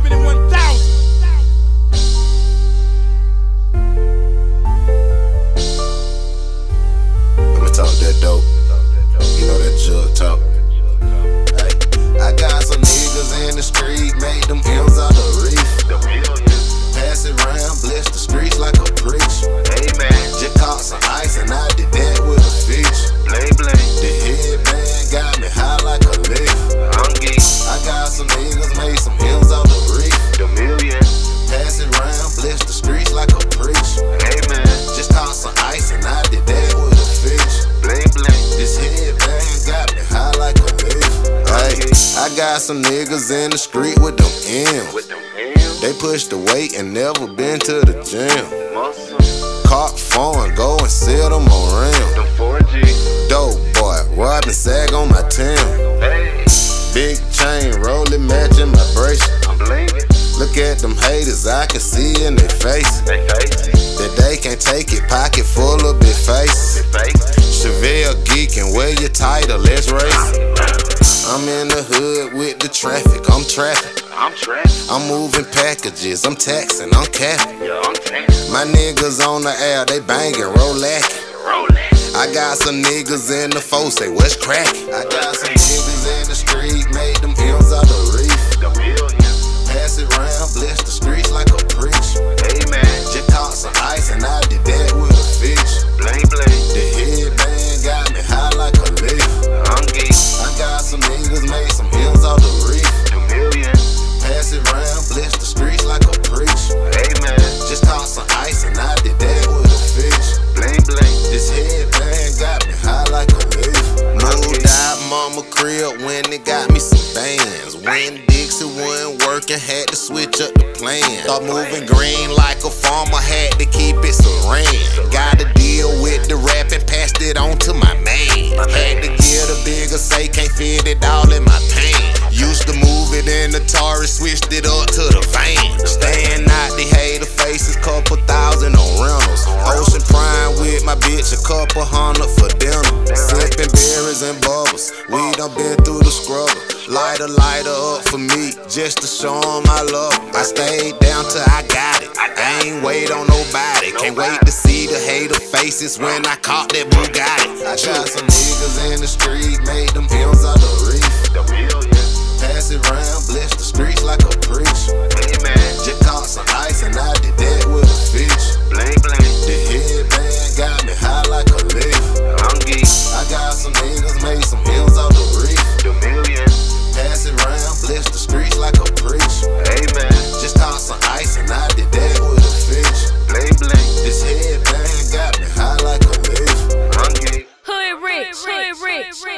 keeping it 1,000. I'ma talk that dope. You know that jug talk. Hey, I got some niggas in the street, made them M's out the reef. Pass it round, bless the streets like a preach. Amen. Just caught some ice and I did that with a fish. The headband got me high like a lift. I got some niggas made some M's out the reef. Pass it round, bless the streets like a preach. Amen. Just caught some ice and I did that with a fish. This headband got me high like a lift. Hey, I got some niggas in the street with them M's. They push the weight and never been to the gym. Caught phone, go and sell them on rim. Dope boy, robbing sag on my Tim. Big chain, rolling, matching my bracelet. Look at them haters, I can see in their face that they can't take it, pocket full of big face. Chevelle geeking, wear your title, let's race. I'm in the hood with the traffic, I'm trapping. I'm moving packages, I'm taxing, I'm capping. My niggas on the air, they banging, rollacking. I got some niggas in the foe, say what's crackin'. I got some niggas in the street, made them M's out the reef. Pass it round, bless the streets like a preach. Amen. Just caught some ice and I did that with a fish. The headband got me high like a lift. I got some niggas made some M's out the reef. Pass it round, bless the streets like a preach. Amen. Just caught some ice and I did that with a fish. This headband got me high like a lift. Moved out mama crib when they got me some bands. When Dixie wasn't working, had to switch up the plan. Start moving green like a farmer, had to keep it serene. Got to deal with the rap and passed it on to my man. Had to get a bigger say, can't fit it all in my pants. Used to move it in the Taurus, switched it up to the van. Staying out the hater faces, couple thousand on rentals. Ocean Prime with my bitch, a couple hundred for dinner. Sipping berries and bubbles, we done been through the struggle. Light a lighter up for me, just to show 'em I love 'em. I stayed down till I got it, I ain't wait on nobody. Can't wait to see the hater faces when I caught that Bugatti. I got some niggas in the street, made them M's out the reef. Pass it round, bless the streets like a preach. Just caught some ice and I did that with a fish. The headband got me high like a lift. I got some niggas made some M's out the reef. Pass it round, bless the streets like a preach. Just caught some ice and I did that with a fish. This headband got me high like a lift. Hood rich.